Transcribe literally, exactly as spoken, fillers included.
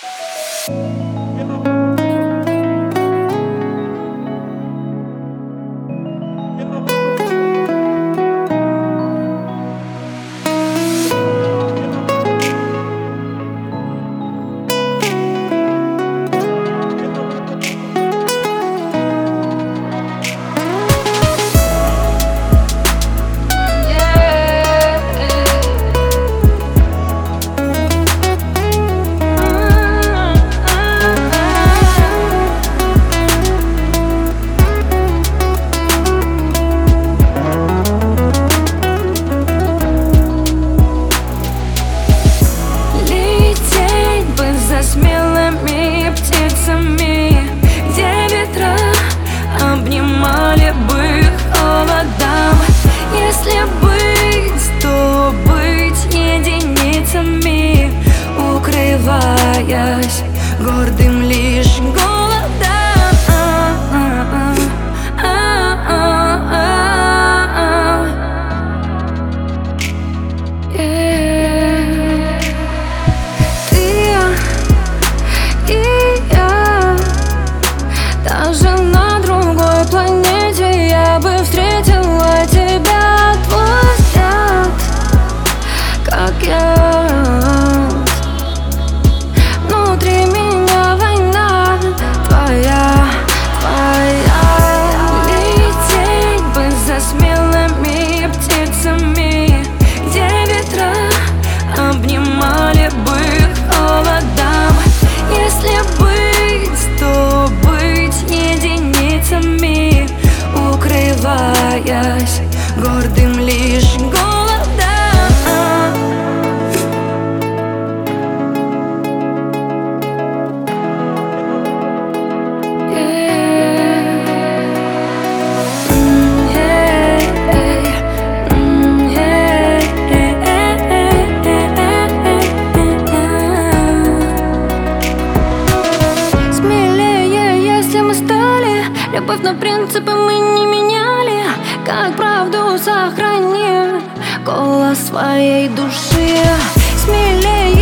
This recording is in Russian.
Смелыми птицами, где ветра обнимали бы холодам. Если быть, то быть единицами, укрываясь гордым лишь голодом. Даже на другой планете я бы встретила тебя. Твой взгляд, как я. Внутри меня война твоя, твоя. Лететь бы за смелыми птицами, где ветра обнимали бы холодам. Если быть, то быть единицами, укрываясь гордым лишь голодом. Любовь, но принципы мы не меняли. Как правду сохраним голос своей души. Смелее.